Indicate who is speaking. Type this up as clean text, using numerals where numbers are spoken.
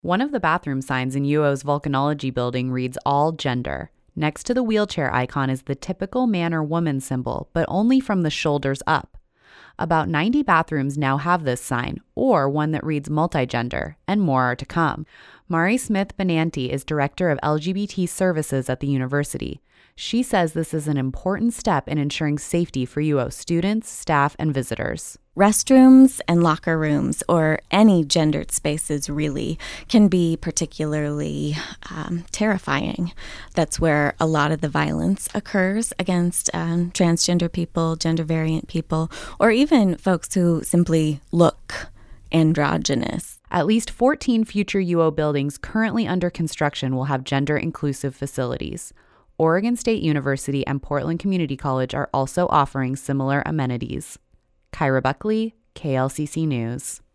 Speaker 1: One of the bathroom signs in UO's volcanology building reads all gender. Next to the wheelchair icon is the typical man or woman symbol, but only from the shoulders up. About 90 bathrooms now have this sign, or one that reads multigender, and more are to come. Mari Smith Benanti is director of LGBT services at the university. She says this is an important step in ensuring safety for UO students, staff, and visitors.
Speaker 2: Restrooms and locker rooms, or any gendered spaces really, can be particularly terrifying. That's where a lot of the violence occurs against transgender people, gender variant people, or even folks who simply look androgynous.
Speaker 1: At least 14 future UO buildings currently under construction will have gender-inclusive facilities. Oregon State University and Portland Community College are also offering similar amenities. Kyra Buckley, KLCC News.